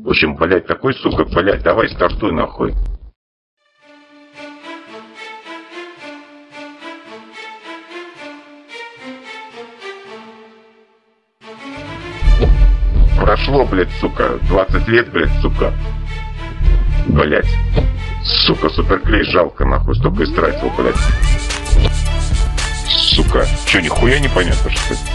В общем, блядь, такой, сука, блядь, давай стартуй нахуй. Прошло, блядь, сука, 20 лет, блядь, сука. Блядь. Сука, суперклей жалко, нахуй, столько истратил, блядь. Сука. Чё, нихуя непонятно, что ли?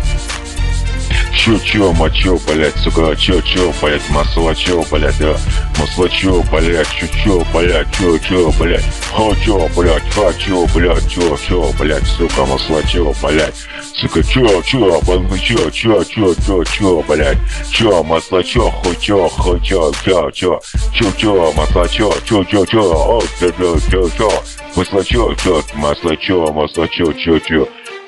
Чё, мочё, блядь, сука, чё, блядь, масло, чё, блядь, да, масло, чё, блядь, чё, блядь, чё, блядь, чё, блядь, чё, блядь, сука, масло, чё, блядь, сука, чё, блядь, чё, масло, чё, масло, чё, масло, чё.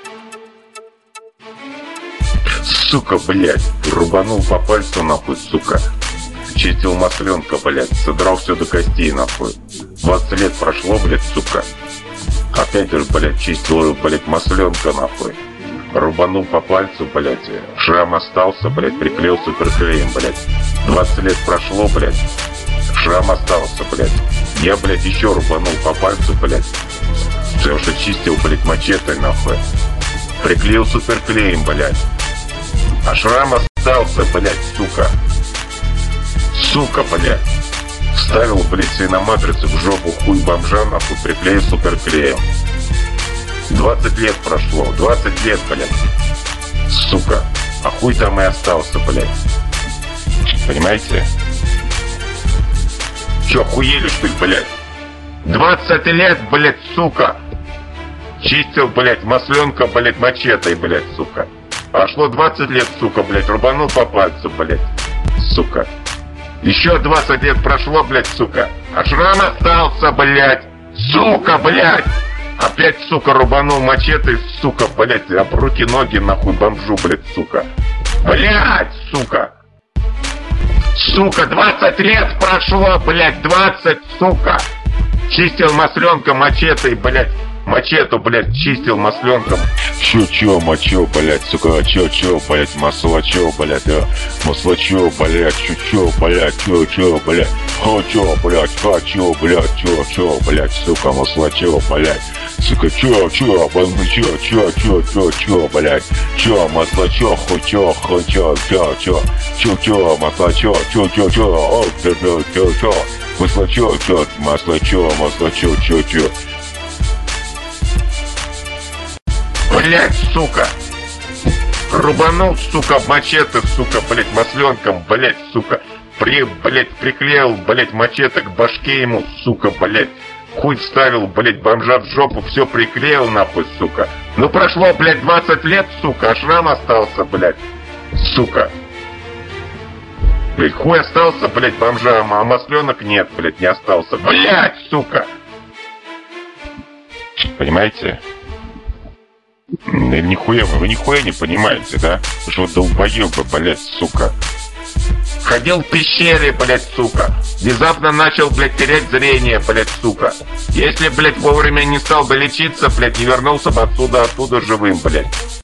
Сука, блядь, рубанул по пальцу, нахуй, сука. Чистил масленка, блядь, содрал все до костей, нахуй. 20 лет прошло, блядь, сука. Опять же, блядь, чистил, блядь, масленка, нахуй. Рубанул по пальцу, блядь, шрам остался, блядь, приклеил суперклеем, блядь. 20 лет прошло, блядь, шрам остался, блядь. Я, блядь, еще рубанул по пальцу, блядь. Потому что чистил, блядь, мачете, нахуй. Приклеил суперклеем, блядь. А шрам остался, блядь, сука. Сука, блядь. Вставил, блядь, свиноматрицу в жопу хуй бомжа, нахуй, приклеил суперклеем. 20 лет прошло, 20 лет, блядь. Сука. А хуй там и остался, блядь. Понимаете? Чё, охуели, что ли, блядь? 20 лет, блядь, сука. Чистил, блядь, масленка, блядь, мачетой, блядь, сука. Прошло 20 лет, сука, блядь, рубанул по пальцу, блядь, сука. Еще 20 лет прошло, блядь, сука. А шрам остался, блядь, сука, блядь. Опять, сука, рубанул мачетой, сука, блядь, об руки-ноги, нахуй, бомжу, блядь, сука. Блядь, сука. Сука, 20 лет прошло, блядь, 20, сука. Чистил масленка мачетой, блядь. Мачету, блядь, чистил масленком. Чё, мочё, блядь, сука, чё, блядь, масло, чё, блядь, да, масло, чё, блядь, чё, блядь, чё, блядь, блядь, чё, блядь, сука, масло, чё, блядь, сука, чё, блядь, чё, масло, чё, масло, чё, масло, чё. Блять, сука! Рубанул, сука, мачете, сука, блять, масленком, блять, сука. Блять, приклеил, блять, мачете к башке ему, сука, блять. Хуй вставил, блять, бомжа в жопу, все приклеил, нахуй, сука. Ну прошло, блять, 20 лет, сука, а шрам остался, блять. Сука. Блять, хуй остался, блять, бомжа, а масленок нет, блять, не остался. Блять, сука! Понимаете? Нихуя вы нихуя не понимаете, да? Вы что долбоёбы, блядь, сука. Ходил в пещере, блядь, сука. Внезапно начал, блядь, терять зрение, блядь, сука. Если, блядь, вовремя не стал бы лечиться, блядь, не вернулся бы оттуда живым, блядь.